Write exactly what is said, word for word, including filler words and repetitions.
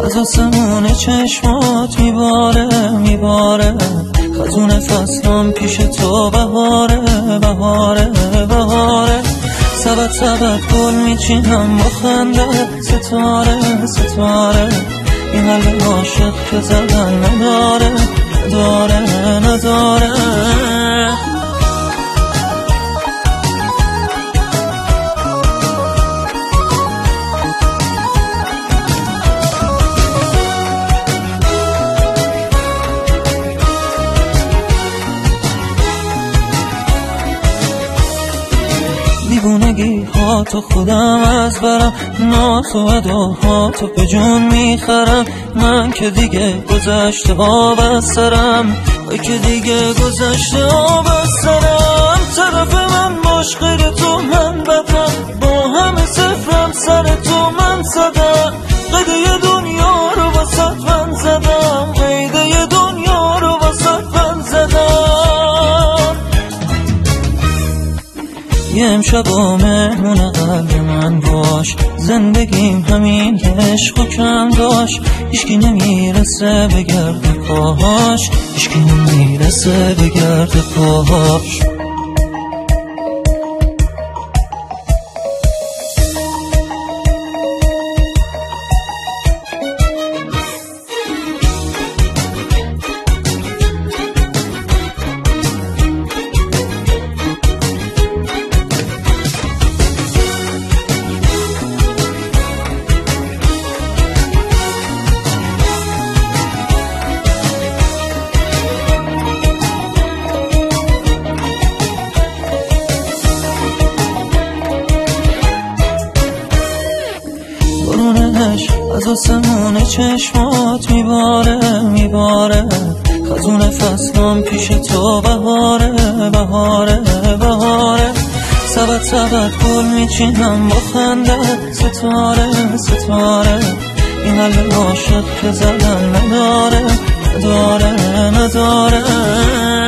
از آسمون چشمات میباره میباره، خزون فصلم پیش تو بهاره بهاره بهاره. سبت سبت گل میچینم با خنده، ستاره ستاره، این قلب عاشق که زدن نداره نداره نداره. دیوونگی ها تو خودم از برم، ناز و اداها تو به جون میخرم. من که دیگه گذشته آب از سرم، وای که دیگه گذشته آب از سرم. طرف من باش غیر تو من بدم، با همه صفرم سر تو من زدم. قیده دنیا رو واسط من زدم، قیده دنیا رو واسط من زدم. یه امشب و مهمون قلب من باش، زندگیم همین عشق و کم داشت. هیچکی نمیرسه به گرد پاهاش، هیچکی نمیرسه به گرد پاهاش. از آسمون چشمات میباره میباره، خزون فصلم پیش تو بهاره بهاره بهاره. سبت سبت گل میچینم با خنده، ستاره ستاره، این قلب عاشق که زدن نداره نداره نداره.